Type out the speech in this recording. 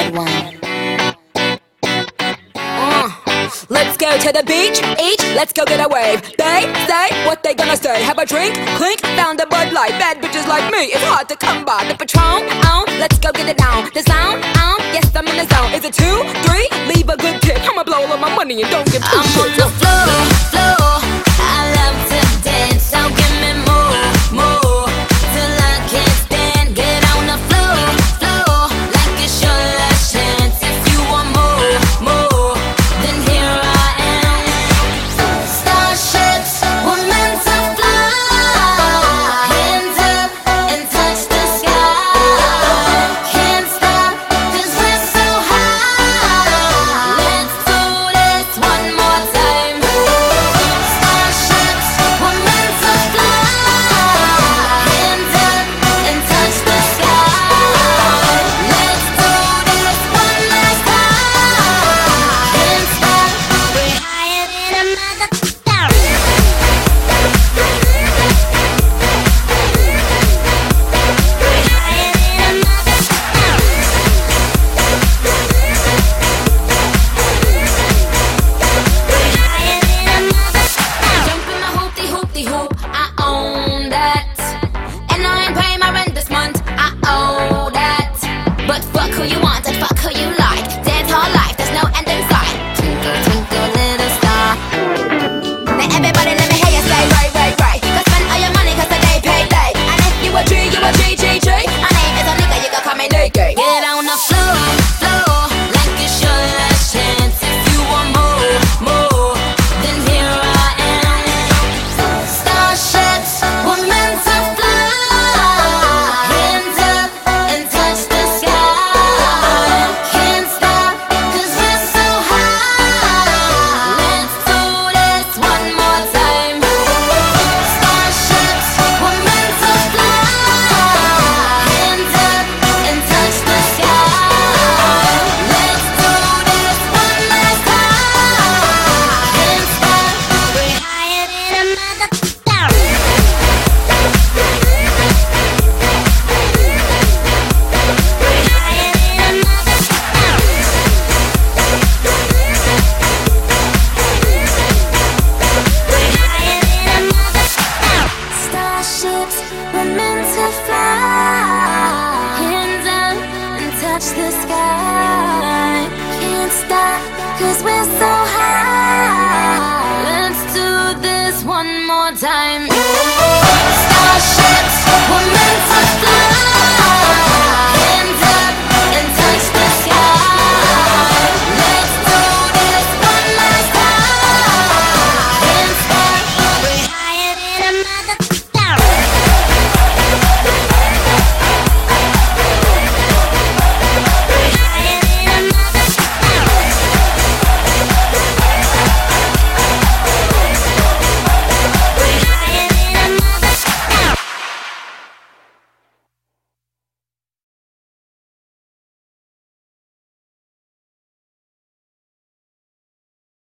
one. Let's go to the beach, each, let's go get a wave. They say what they gonna say. Have a drink, clink, found a Bud Light. Bad bitches like me, it's hard to come by. The Patron, let's go get it down. The sound, yes I'm in the zone. Is it 2, 3? Leave a good tip. I'ma blow all of my money and don't give two shits. I'm on the floor.